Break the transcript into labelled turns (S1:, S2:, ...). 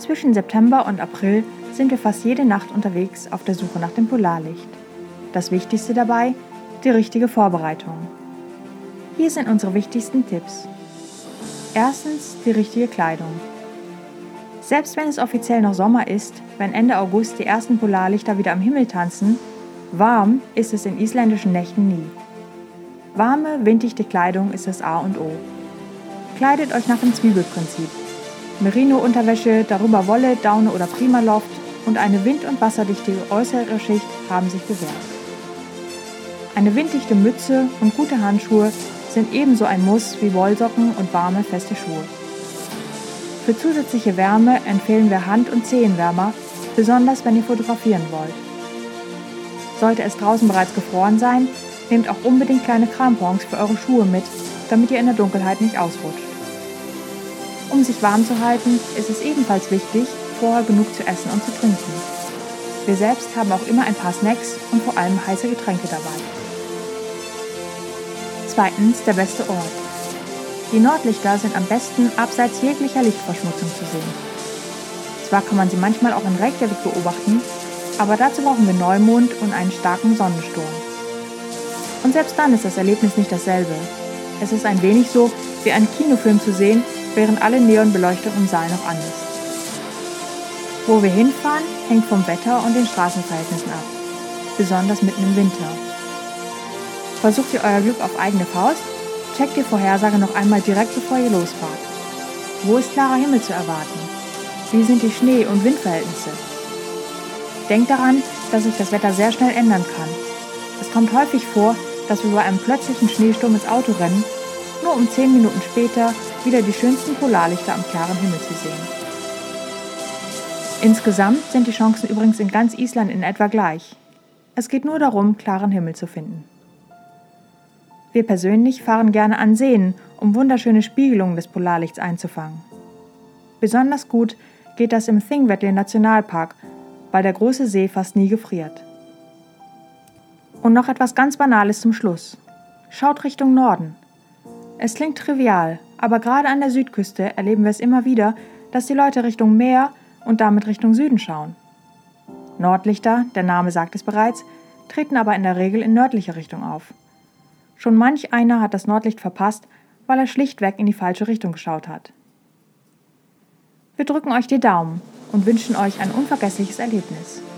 S1: Zwischen September und April sind wir fast jede Nacht unterwegs auf der Suche nach dem Polarlicht. Das Wichtigste dabei, die richtige Vorbereitung. Hier sind unsere wichtigsten Tipps. Erstens, die richtige Kleidung. Selbst wenn es offiziell noch Sommer ist, wenn Ende August die ersten Polarlichter wieder am Himmel tanzen, warm ist es in isländischen Nächten nie. Warme, winddichte Kleidung ist das A und O. Kleidet euch nach dem Zwiebelprinzip. Merino-Unterwäsche, darüber Wolle, Daune oder Primaloft und eine wind- und wasserdichte äußere Schicht haben sich bewährt. Eine winddichte Mütze und gute Handschuhe sind ebenso ein Muss wie Wollsocken und warme, feste Schuhe. Für zusätzliche Wärme empfehlen wir Hand- und Zehenwärmer, besonders wenn ihr fotografieren wollt. Sollte es draußen bereits gefroren sein, nehmt auch unbedingt kleine Crampons für eure Schuhe mit, damit ihr in der Dunkelheit nicht ausrutscht. Um sich warm zu halten, ist es ebenfalls wichtig, vorher genug zu essen und zu trinken. Wir selbst haben auch immer ein paar Snacks und vor allem heiße Getränke dabei. Zweitens, der beste Ort. Die Nordlichter sind am besten abseits jeglicher Lichtverschmutzung zu sehen. Zwar kann man sie manchmal auch in Reykjavik beobachten, aber dazu brauchen wir Neumond und einen starken Sonnensturm. Und selbst dann ist das Erlebnis nicht dasselbe. Es ist ein wenig so, wie einen Kinofilm zu sehen, während alle Neonbeleuchtungen im Saal noch an ist. Wo wir hinfahren, hängt vom Wetter und den Straßenverhältnissen ab, besonders mitten im Winter. Versucht ihr euer Glück auf eigene Faust? Checkt die Vorhersage noch einmal direkt bevor ihr losfahrt. Wo ist klarer Himmel zu erwarten? Wie sind die Schnee- und Windverhältnisse? Denkt daran, dass sich das Wetter sehr schnell ändern kann. Es kommt häufig vor, dass wir bei einem plötzlichen Schneesturm ins Auto rennen, nur um 10 Minuten später wieder die schönsten Polarlichter am klaren Himmel zu sehen. Insgesamt sind die Chancen übrigens in ganz Island in etwa gleich. Es geht nur darum, klaren Himmel zu finden. Wir persönlich fahren gerne an Seen, um wunderschöne Spiegelungen des Polarlichts einzufangen. Besonders gut geht das im Thingvellir Nationalpark, weil der große See fast nie gefriert. Und noch etwas ganz Banales zum Schluss. Schaut Richtung Norden. Es klingt trivial, aber gerade an der Südküste erleben wir es immer wieder, dass die Leute Richtung Meer und damit Richtung Süden schauen. Nordlichter, der Name sagt es bereits, treten aber in der Regel in nördliche Richtung auf. Schon manch einer hat das Nordlicht verpasst, weil er schlichtweg in die falsche Richtung geschaut hat. Wir drücken euch die Daumen und wünschen euch ein unvergessliches Erlebnis.